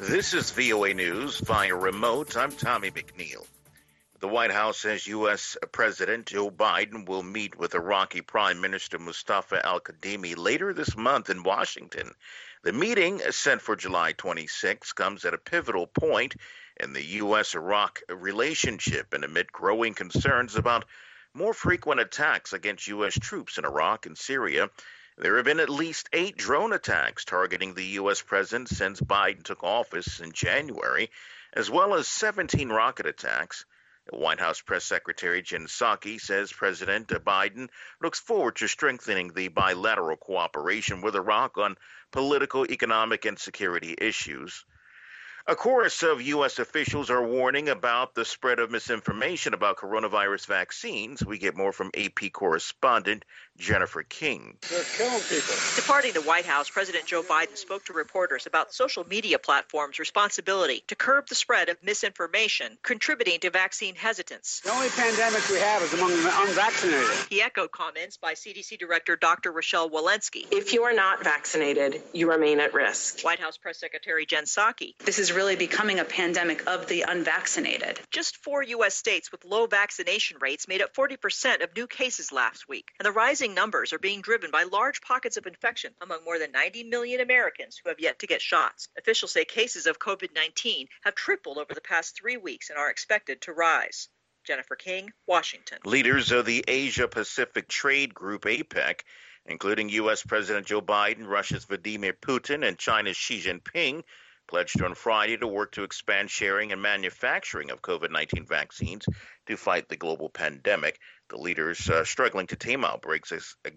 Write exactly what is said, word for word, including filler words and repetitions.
This is V O A News via remote. I'm Tommy McNeil. The White House says U S. President Joe Biden will meet with Iraqi Prime Minister Mustafa al-Kadhimi later this month in Washington. The meeting, set for July twenty-sixth, comes at a pivotal point in the U S-Iraq relationship and amid growing concerns about more frequent attacks against U S troops in Iraq and Syria. There have been at least eight drone attacks targeting the U S president since Biden took office in January, as well as seventeen rocket attacks. White House Press Secretary Jen Psaki says President Biden looks forward to strengthening the bilateral cooperation with Iraq on political, economic, and security issues. A chorus of U S officials are warning about the spread of misinformation about coronavirus vaccines. We get more from A P correspondent Jennifer King. They're killing people. Departing the White House, President Joe Biden spoke to reporters about social media platforms' responsibility to curb the spread of misinformation, contributing to vaccine hesitance. The only pandemic we have is among the unvaccinated. He echoed comments by C D C Director Doctor Rochelle Walensky. If you are not vaccinated, you remain at risk. White House Press Secretary Jen Psaki. This is really becoming a pandemic of the unvaccinated. Just four U S states with low vaccination rates made up forty percent of new cases last week, and the rising numbers are being driven by large pockets of infection among more than ninety million Americans who have yet to get shots. Officials say cases of COVID nineteen have tripled over the past three weeks and are expected to rise. Jennifer King, Washington. Leaders of the Asia-Pacific Trade Group, APEC, including U S. President Joe Biden, Russia's Vladimir Putin, and China's Xi Jinping, pledged on Friday to work to expand sharing and manufacturing of COVID nineteen vaccines to fight the global pandemic. The leaders uh, struggling to tame outbreaks as